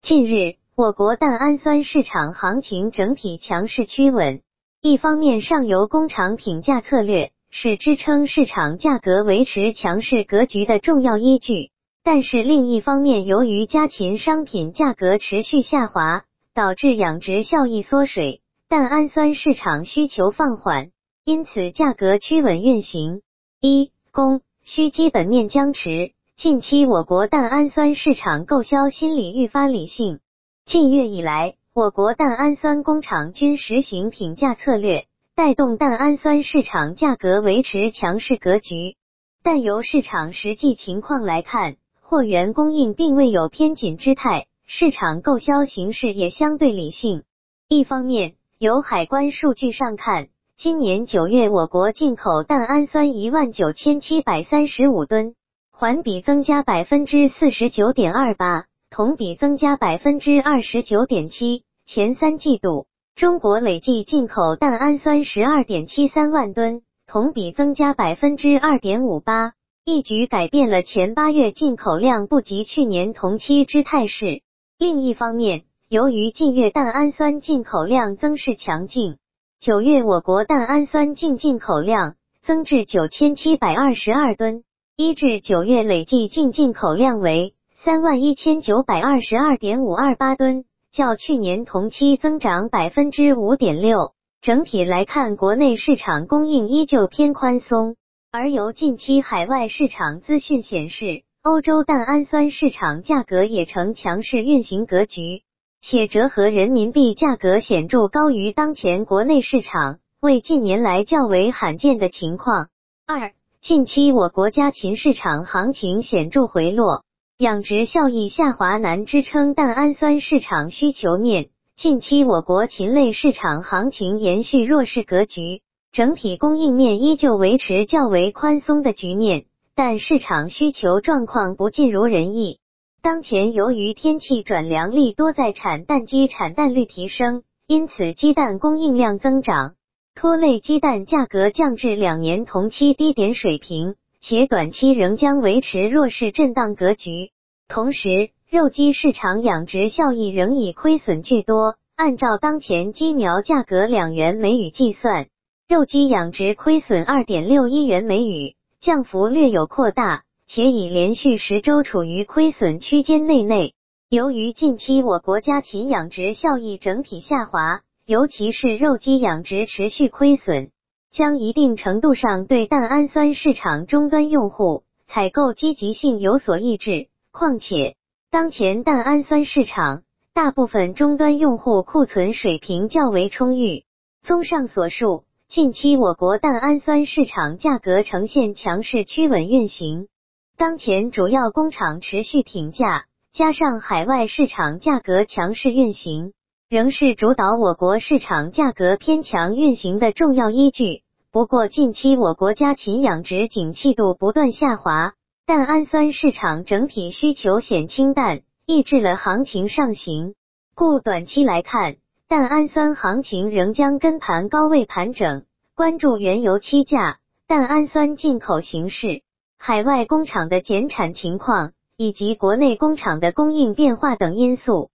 近日，我国蛋氨酸市场行情整体强势趋稳。一方面，上游工厂挺价策略是支撑市场价格维持强势格局的重要依据，但是另一方面，由于家禽商品价格持续下滑，导致养殖效益缩水，蛋氨酸市场需求放缓，因此价格趋稳运行。供需基本面僵持。近期我国蛋氨酸市场购销心理愈发理性。近月以来，我国蛋氨酸工厂均实行挺价策略，带动蛋氨酸市场价格维持强势格局。但由市场实际情况来看，货源供应并未有偏紧之态，市场购销形势也相对理性。一方面，由海关数据上看，今年9月我国进口蛋氨酸19735吨，环比增加 49.28%， 同比增加 29.7%。前3季度，中国累计进口蛋氨酸 12.73万吨，同比增加 2.58%， 一举改变了前8月进口量不及去年同期之态势。另一方面，由于近月蛋氨酸进口量增势强劲，9月我国蛋氨酸净进口量增至9722吨，一至9月累计净进口量为 31,922.528吨，较去年同期增长 5.6%。整体来看，国内市场供应依旧偏宽松，而由近期海外市场资讯显示，欧洲蛋氨酸市场价格也呈强势运行格局，且折合人民币价格显著高于当前国内市场，为近年来较为罕见的情况。近期我国家禽市场行情显著回落，养殖效益下滑难支撑蛋氨酸市场需求面。近期我国禽类市场行情延续弱势格局，整体供应面依旧维持较为宽松的局面，但市场需求状况不尽如人意。当前由于天气转凉，利多在产蛋鸡产蛋率提升，因此鸡蛋供应量增长，拖累鸡蛋价格降至2年同期低点水平，且短期仍将维持弱势震荡格局。同时，肉鸡市场养殖效益仍以亏损居多，按照当前鸡苗价格2元每羽计算，肉鸡养殖亏损 2.61 元每羽，降幅略有扩大，且已连续10周处于亏损区间内。由于近期我国家禽养殖效益整体下滑，尤其是肉鸡养殖持续亏损，将一定程度上对蛋氨酸市场终端用户采购积极性有所抑制。况且，当前蛋氨酸市场大部分终端用户库存水平较为充裕。综上所述，近期我国蛋氨酸市场价格呈现强势趋稳运行。当前主要工厂持续挺价，加上海外市场价格强势运行，仍是主导我国市场价格偏强运行的重要依据。不过近期我国家禽养殖景气度不断下滑，蛋氨酸市场整体需求显清淡，抑制了行情上行。故短期来看，蛋氨酸行情仍将跟盘高位盘整，关注原油期价、蛋氨酸进口形势、海外工厂的减产情况，以及国内工厂的供应变化等因素。